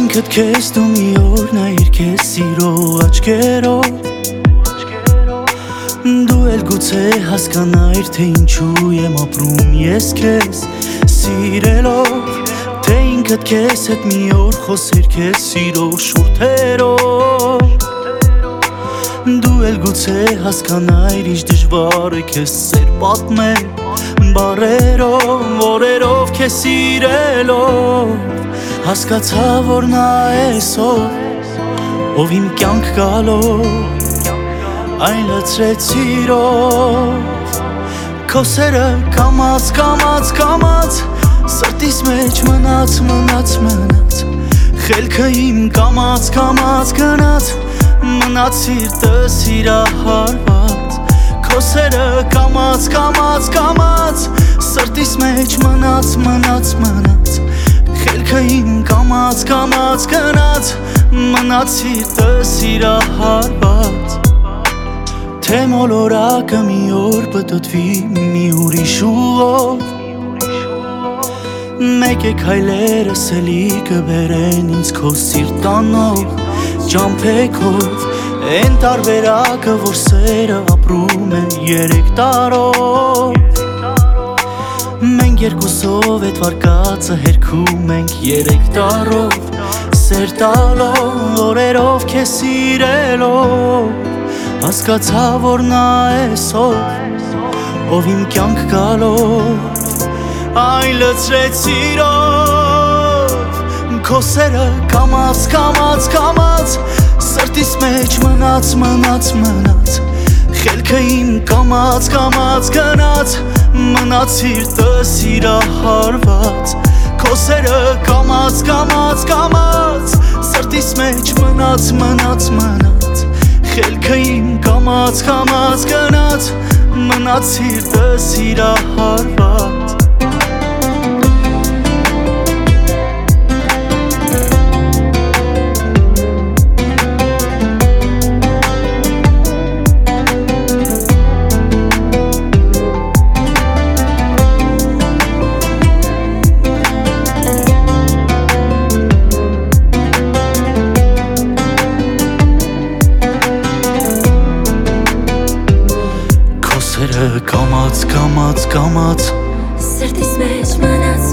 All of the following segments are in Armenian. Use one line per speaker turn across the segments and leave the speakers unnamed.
ինքդ քեզ դու մի օր նայիր քեզ սիրո աչքերով Դու էլ գուցե հասկանայր թե ինչու եմ ապրում ես քեզ սիրելով Թե ինքդ քեզ հետ մի օր խոսեր քեզ սիրո շուրթերով Դու էլ գուցե հասկանայր ինչ դժվար է քեզ սեր պատմել Բարերով, օրերով քեզ սիրելով Հասկացա որ նա ես ով իմ կյանք գալով Այն լցրեց սիրով Քո սերը կամաց, կամաց, կամաց Սրտիս մեջ մնաց Խելքը իմ կամաց, կամաց գնաց Մնաց սիրտս սիրահարված Քո սերը կամաց, կամաց, կամաց Սրտիս մեջ մնաց Խելքը իմ կամաց, կամաց գնաց Մնաց սիրտս սիրահարված Թե մոլորակը մի օր պտտվի մի ուրիշ ուղով Մեկ է քայլերս էլի կբերեն ինձ քո սիրտանով Ճամփեքով Են տարբերակը որ սերը ապրում են 3 տարով Մենք երկուսով էդ վարկածը հերքում ենք 3 տարով Սեր տալով, օրերով քեզ սիրելով Հասկացա որ նա ես ով իմ կյանք գալով Այն լցրեց սիրով Քո սերը կամաց, կամաց, կամաց Սրտիս մեջ մնաց Խելքը իմ կամաց, կամաց գնաց Մնաց սիրտս սիրահարված Քո սերը կամաց, կամաց, կամաց Սրտիս մեջ մնաց Խելքը իմ կամաց, կամաց գնաց Մնաց սիրտս սիրահարված Կամաց, կամաց, կամաց
Սրտիս մեջ մնաց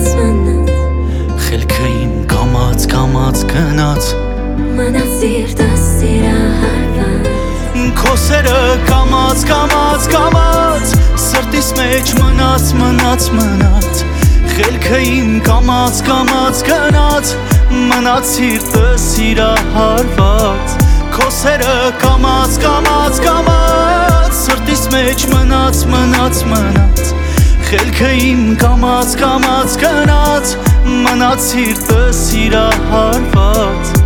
Խելքը իմ կամաց, կամաց գնաց
Մնաց սիրտս սիրահարված
Քո սերը կամաց, կամաց, կամաց Սրտիս մեջ մնաց Խելքը իմ կամաց, կամաց գնաց Մնաց սիրտս սիրահարված Քո սերը կամաց, կամաց, կամաց Սրտիս մեջ մնաց Խելքը իմ կամաց, կամաց գնաց Մնաց սիրտս սիրահարված